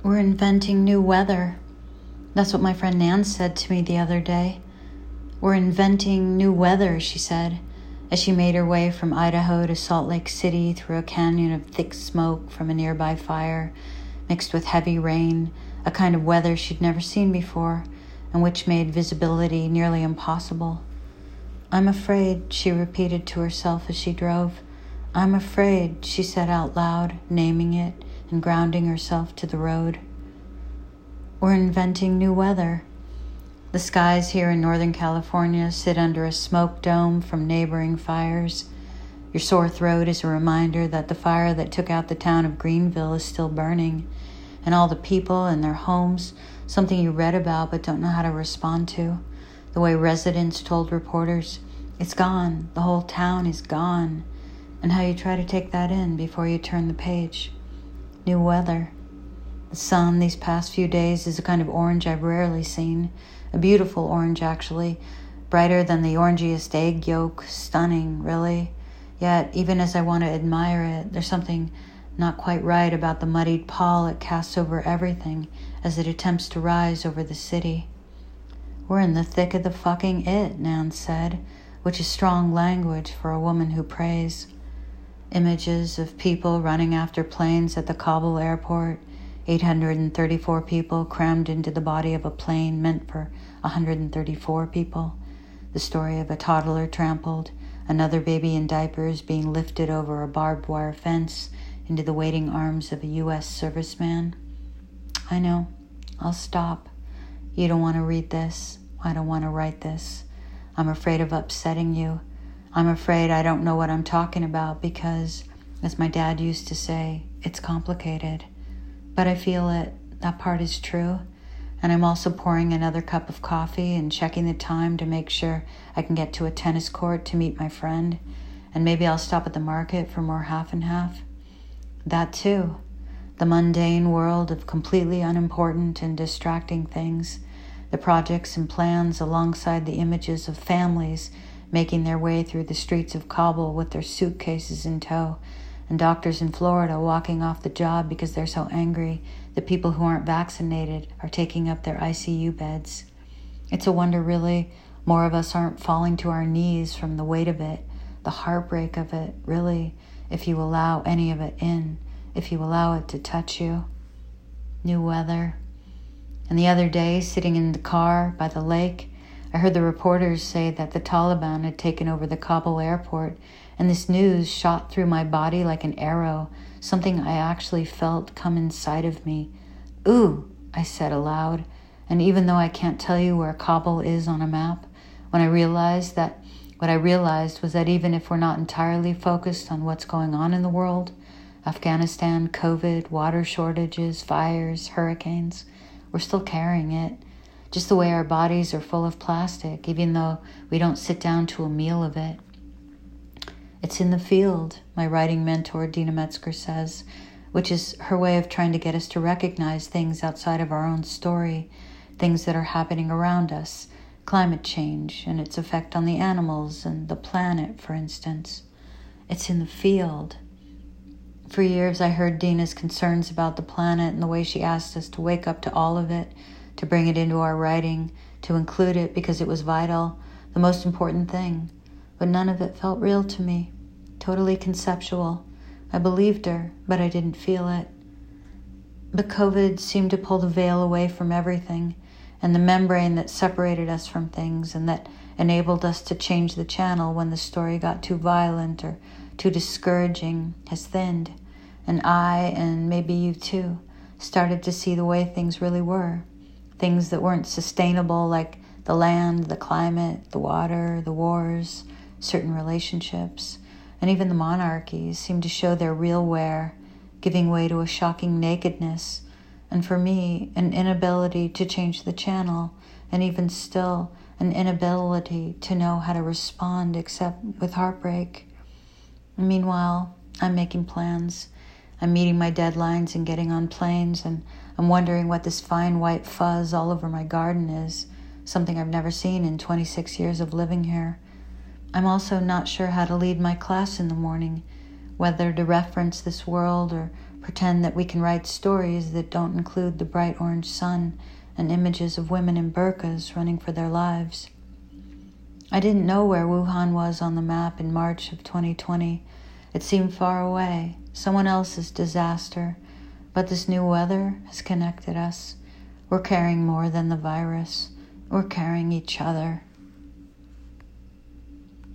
We're inventing new weather. That's what my friend Nan said to me the other day. We're inventing new weather, she said, as she made her way from Idaho to Salt Lake City through a canyon of thick smoke from a nearby fire, mixed with heavy rain, a kind of weather she'd never seen before, and which made visibility nearly impossible. "I'm afraid," she repeated to herself as she drove. "I'm afraid," she said out loud, naming it and grounding herself to the road. We're inventing new weather. The skies here in Northern California sit under a smoke dome from neighboring fires. Your sore throat is a reminder that the fire that took out the town of Greenville is still burning, and all the people and their homes, something you read about but don't know how to respond to. The way residents told reporters, "It's gone, the whole town is gone," and how you try to take that in before you turn the page. New weather. The sun these past few days is a kind of orange I've rarely seen. A beautiful orange, actually. Brighter than the orangiest egg yolk. Stunning, really. Yet, even as I want to admire it, there's something not quite right about the muddied pall it casts over everything as it attempts to rise over the city. "We're in the thick of the fucking it," Nan said, which is strong language for a woman who prays. Images of people running after planes at the Kabul airport, 834 people crammed into the body of a plane meant for 134 people. The story of a toddler trampled, another baby in diapers being lifted over a barbed wire fence into the waiting arms of a U.S. serviceman. I know. I'll stop. You don't want to read this. I don't want to write this. I'm afraid of upsetting you. I'm afraid I don't know what I'm talking about because, as my dad used to say, it's complicated. But I feel it. That part is true. And I'm also pouring another cup of coffee and checking the time to make sure I can get to a tennis court to meet my friend. And maybe I'll stop at the market for more half and half. That too. The mundane world of completely unimportant and distracting things. The projects and plans alongside the images of families making their way through the streets of Kabul with their suitcases in tow, and doctors in Florida walking off the job because they're so angry that people who aren't vaccinated are taking up their ICU beds. It's a wonder, really, more of us aren't falling to our knees from the weight of it, the heartbreak of it, really, if you allow any of it in, if you allow it to touch you. New weather. And the other day, sitting in the car by the lake, I heard the reporters say that the Taliban had taken over the Kabul airport, and this news shot through my body like an arrow, something I actually felt come inside of me. "Ooh," I said aloud, and even though I can't tell you where Kabul is on a map, what I realized was that even if we're not entirely focused on what's going on in the world, Afghanistan, COVID, water shortages, fires, hurricanes, we're still carrying it. Just the way our bodies are full of plastic, even though we don't sit down to a meal of it. It's in the field, my writing mentor Dina Metzger says, which is her way of trying to get us to recognize things outside of our own story, things that are happening around us, climate change and its effect on the animals and the planet, for instance. It's in the field. For years I heard Dina's concerns about the planet and the way she asked us to wake up to all of it, to bring it into our writing, to include it because it was vital, the most important thing. But none of it felt real to me, totally conceptual. I believed her, but I didn't feel it. But COVID seemed to pull the veil away from everything, and the membrane that separated us from things and that enabled us to change the channel when the story got too violent or too discouraging has thinned. And I, and maybe you too, started to see the way things really were. Things that weren't sustainable, like the land, the climate, the water, the wars, certain relationships, and even the monarchies seemed to show their real wear, giving way to a shocking nakedness, and for me, an inability to change the channel, and even still, an inability to know how to respond except with heartbreak. And meanwhile, I'm making plans. I'm meeting my deadlines and getting on planes, and I'm wondering what this fine white fuzz all over my garden is, something I've never seen in 26 years of living here. I'm also not sure how to lead my class in the morning, whether to reference this world or pretend that we can write stories that don't include the bright orange sun and images of women in burqas running for their lives. I didn't know where Wuhan was on the map in March of 2020. It seemed far away, someone else's disaster, but this new weather has connected us. We're carrying more than the virus. We're carrying each other.